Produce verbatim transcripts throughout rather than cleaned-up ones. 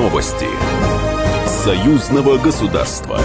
Новости союзного государства.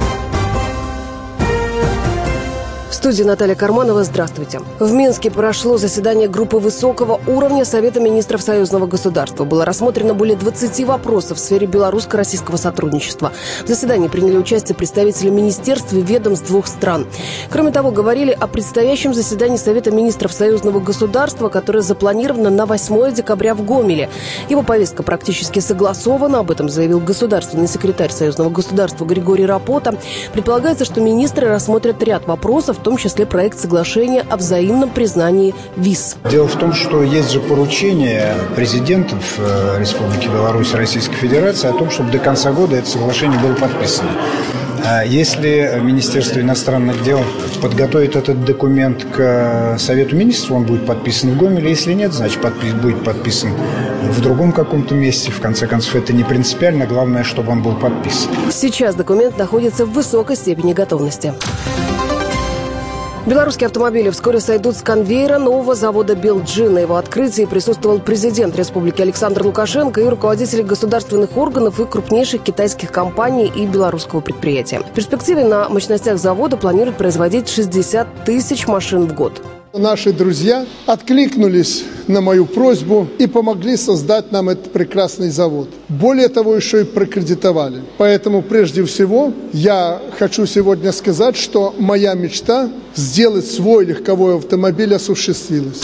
В студии Наталья Карманова. Здравствуйте. В Минске прошло заседание группы высокого уровня Совета министров союзного государства. Было рассмотрено более двадцати вопросов в сфере белорусско-российского сотрудничества. В заседании приняли участие представители министерств и ведомств двух стран. Кроме того, говорили о предстоящем заседании Совета министров союзного государства, которое запланировано на восьмое декабря в Гомеле. Его повестка практически согласована. Об этом заявил государственный секретарь союзного государства Григорий Рапота. Предполагается, что министры рассмотрят ряд вопросов, в том числе проект соглашения о взаимном признании виз. Дело в том, что есть же поручение президентов Республики Беларусь и Российской Федерации о том, чтобы до конца года это соглашение было подписано. Если Министерство иностранных дел подготовит этот документ к Совету министров, он будет подписан в Гомеле. Если нет, значит, подпис, будет подписан в другом каком-то месте. В конце концов, это не принципиально. Главное, чтобы он был подписан. Сейчас документ находится в высокой степени готовности. Белорусские автомобили вскоре сойдут с конвейера нового завода «Белджи». На его открытии присутствовал президент Республики Александр Лукашенко и руководители государственных органов и крупнейших китайских компаний и белорусского предприятия. В перспективе на мощностях завода планируют производить шестьдесят тысяч машин в год. Наши друзья откликнулись на мою просьбу и помогли создать нам этот прекрасный завод. Более того, еще и прокредитовали. Поэтому прежде всего я хочу сегодня сказать, что моя мечта сделать свой легковой автомобиль осуществилась.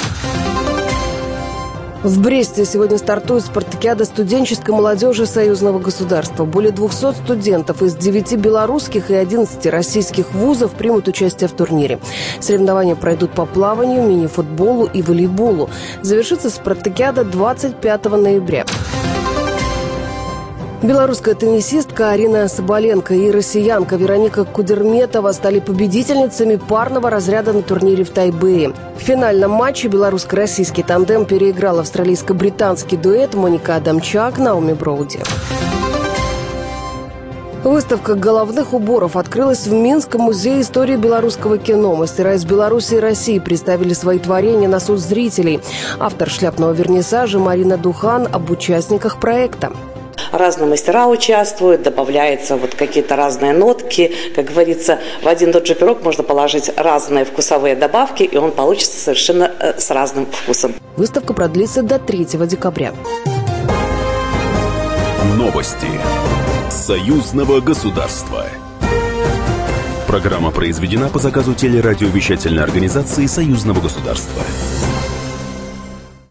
В Бресте сегодня стартует спартакиада студенческой молодежи союзного государства. Более двухсот студентов из девяти белорусских и одиннадцати российских вузов примут участие в турнире. Соревнования пройдут по плаванию, мини-футболу и волейболу. Завершится спартакиада двадцать пятого ноября. Белорусская теннисистка Арина Соболенко и россиянка Вероника Кудерметова стали победительницами парного разряда на турнире в Тайбэе. В финальном матче белорусско-российский тандем переиграл австралийско-британский дуэт Моника Адамчак, Наоми Броуди. Выставка головных уборов открылась в Минском музее истории белорусского кино. Мастера из Беларуси и России представили свои творения на суд зрителей. Автор шляпного вернисажа Марина Духан об участниках проекта. Разные мастера участвуют, добавляются вот какие-то разные нотки. Как говорится, в один и тот же пирог можно положить разные вкусовые добавки, и он получится совершенно с разным вкусом. Выставка продлится до третьего декабря. Новости союзного государства. Программа произведена по заказу телерадиовещательной организации союзного государства.